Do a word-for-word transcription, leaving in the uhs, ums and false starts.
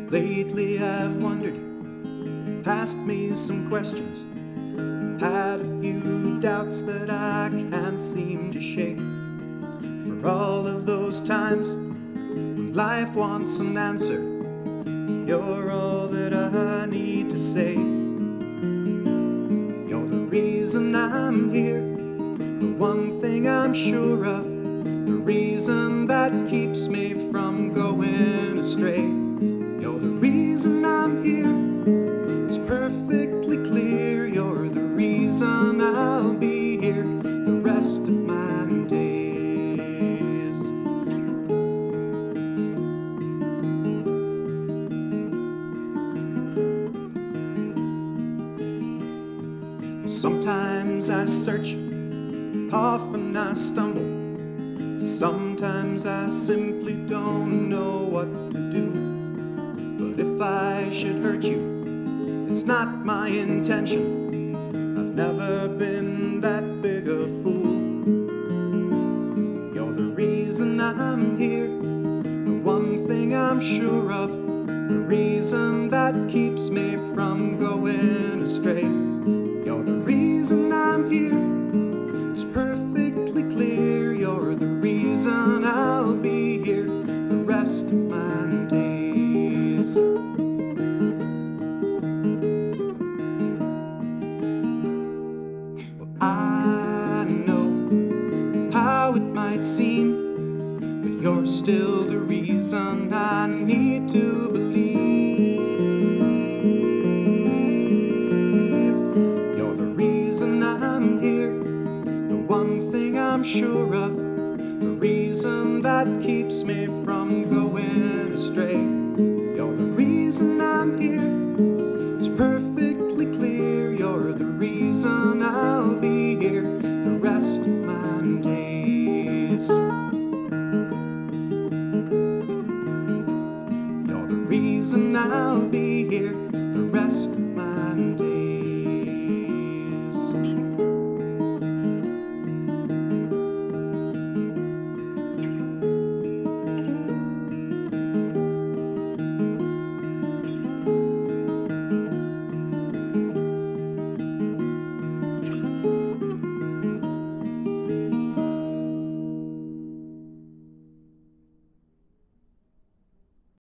Lately I've wondered, asked me some questions, had a few doubts that I can't seem to shake. For all of those times when life wants an answer, you're all that I need to say. You're the reason I'm here, the one thing I'm sure of, the reason that keeps me from going astray. You're the reason I'm here, it's perfectly clear. You're the reason I'll be here the rest of my days. Sometimes I search, often I stumble. Sometimes I simply don't know what to do. But if I should hurt you, it's not my intention. I've never been that big a fool. You're the reason I'm here, the one thing I'm sure of, the reason that keeps me from going astray. You're the reason I'm here, it's perfectly clear. You're the reason I'll be here the rest of my days. Well, I know how it might seem, but you're still the reason I need to believe. You're the reason I'm here, the one thing I'm sure of, the reason that keeps me from going astray. You're the reason I'm here, it's perfectly clear. You're the reason I'll be